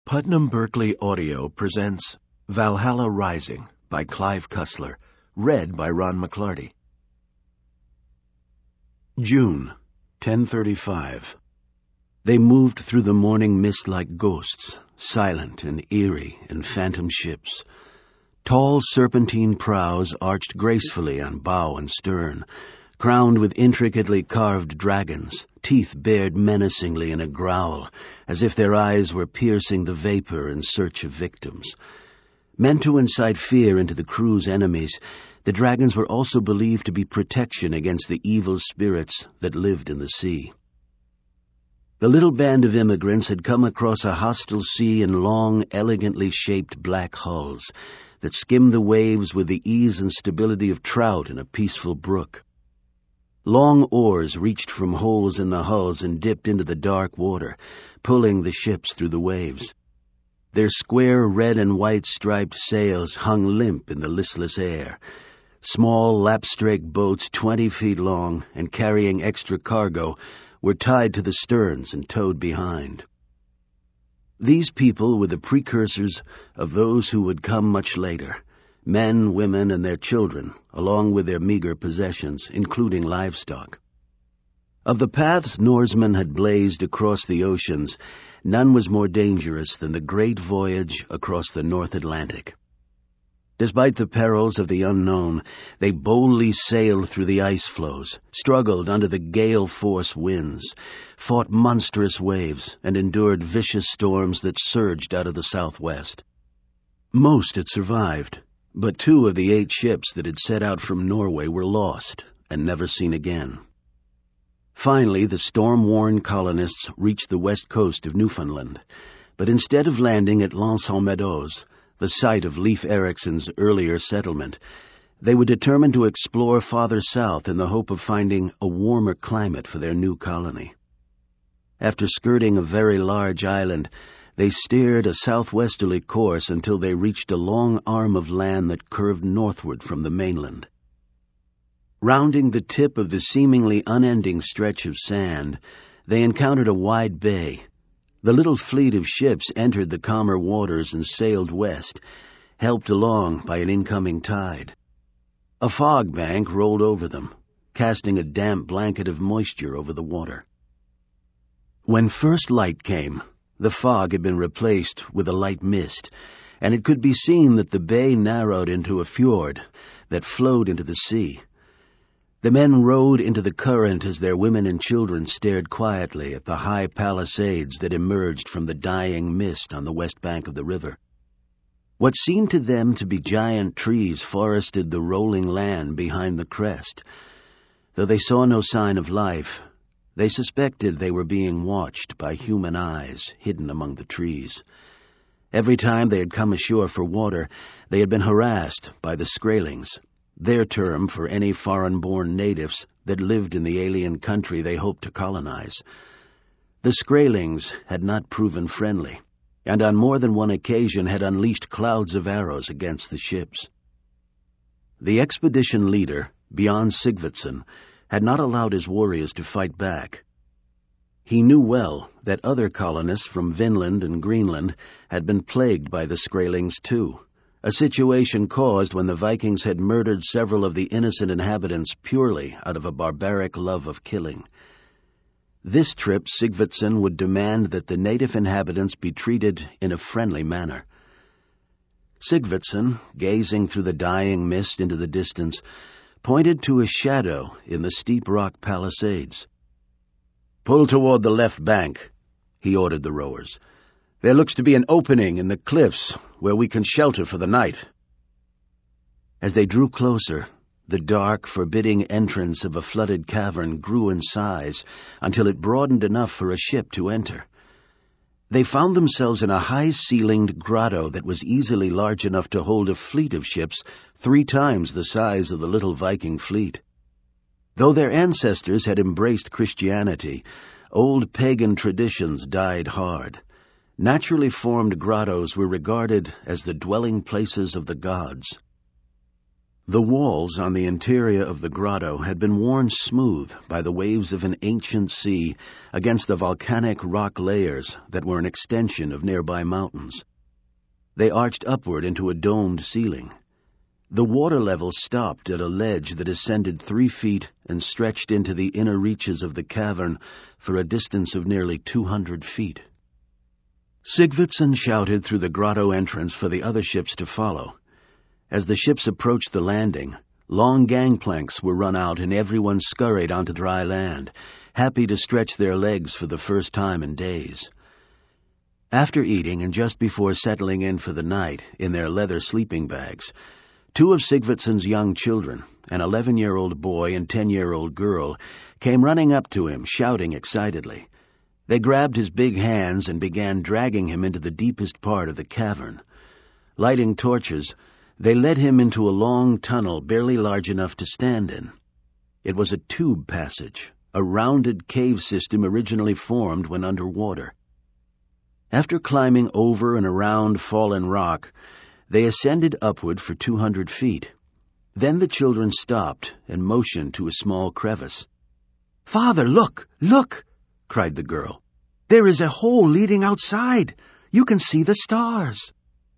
Putnam Berkeley Audio presents Valhalla Rising by Clive Cussler, read by Ron McClarty. June, 10:35. They moved through the morning mist like ghosts, silent and eerie in phantom ships. Tall serpentine prows arched gracefully on bow and stern, crowned with intricately carved dragons, teeth bared menacingly in a growl, as if their eyes were piercing the vapor in search of victims. Meant to incite fear into the crew's enemies, the dragons were also believed to be protection against the evil spirits that lived in the sea. The little band of immigrants had come across a hostile sea in long, elegantly shaped black hulls that skimmed the waves with the ease and stability of trout in a peaceful brook. Long oars reached from holes in the hulls and dipped into the dark water, pulling the ships through the waves. Their square red and white striped sails hung limp in the listless air. Small lapstrake boats 20 feet long and carrying extra cargo were tied to the sterns and towed behind. These people were the precursors of those who would come much later. Men, women, and their children, along with their meager possessions, including livestock. Of the paths Norsemen had blazed across the oceans, none was more dangerous than the great voyage across the North Atlantic. Despite the perils of the unknown, they boldly sailed through the ice floes, struggled under the gale-force winds, fought monstrous waves, and endured vicious storms that surged out of the southwest. Most had survived, but 2 of the 8 ships that had set out from Norway were lost and never seen again. Finally, the storm-worn colonists reached the west coast of Newfoundland, but instead of landing at L'Anse-aux-Meadows, the site of Leif Erikson's earlier settlement, they were determined to explore farther south in the hope of finding a warmer climate for their new colony. After skirting a very large island, they steered a southwesterly course until they reached a long arm of land that curved northward from the mainland. Rounding the tip of the seemingly unending stretch of sand, they encountered a wide bay. The little fleet of ships entered the calmer waters and sailed west, helped along by an incoming tide. A fog bank rolled over them, casting a damp blanket of moisture over the water. When first light came, the fog had been replaced with a light mist, and it could be seen that the bay narrowed into a fjord that flowed into the sea. The men rowed into the current as their women and children stared quietly at the high palisades that emerged from the dying mist on the west bank of the river. What seemed to them to be giant trees forested the rolling land behind the crest. Though they saw no sign of life, they suspected they were being watched by human eyes hidden among the trees. Every time they had come ashore for water, they had been harassed by the Skraelings, their term for any foreign-born natives that lived in the alien country they hoped to colonize. The Skraelings had not proven friendly, and on more than one occasion had unleashed clouds of arrows against the ships. The expedition leader, Bjorn Sigvardsson, had not allowed his warriors to fight back. He knew well that other colonists from Vinland and Greenland had been plagued by the Skraelings too, a situation caused when the Vikings had murdered several of the innocent inhabitants purely out of a barbaric love of killing. This trip Sigvardsson would demand that the native inhabitants be treated in a friendly manner. Sigvardsson, gazing through the dying mist into the distance, pointed to a shadow in the steep rock palisades. "Pull toward the left bank," he ordered the rowers. "There looks to be an opening in the cliffs where we can shelter for the night." As they drew closer, the dark, forbidding entrance of a flooded cavern grew in size until it broadened enough for a ship to enter. They found themselves in a high-ceilinged grotto that was easily large enough to hold a fleet of ships 3 times the size of the little Viking fleet. Though their ancestors had embraced Christianity, old pagan traditions died hard. Naturally formed grottos were regarded as the dwelling places of the gods. The walls on the interior of the grotto had been worn smooth by the waves of an ancient sea against the volcanic rock layers that were an extension of nearby mountains. They arched upward into a domed ceiling. The water level stopped at a ledge that ascended 3 feet and stretched into the inner reaches of the cavern for a distance of nearly 200 feet. Sigvatsson shouted through the grotto entrance for the other ships to follow. As the ships approached the landing, long gangplanks were run out and everyone scurried onto dry land, happy to stretch their legs for the first time in days. After eating and just before settling in for the night in their leather sleeping bags, 2 of Sigvatsson's young children, an 11-year-old boy and 10-year-old girl, came running up to him, shouting excitedly. They grabbed his big hands and began dragging him into the deepest part of the cavern. Lighting torches, they led him into a long tunnel barely large enough to stand in. It was a tube passage, a rounded cave system originally formed when underwater. After climbing over and around fallen rock, they ascended upward for 200 feet. Then the children stopped and motioned to a small crevice. "Father, look! Look!" cried the girl. "There is a hole leading outside. You can see the stars."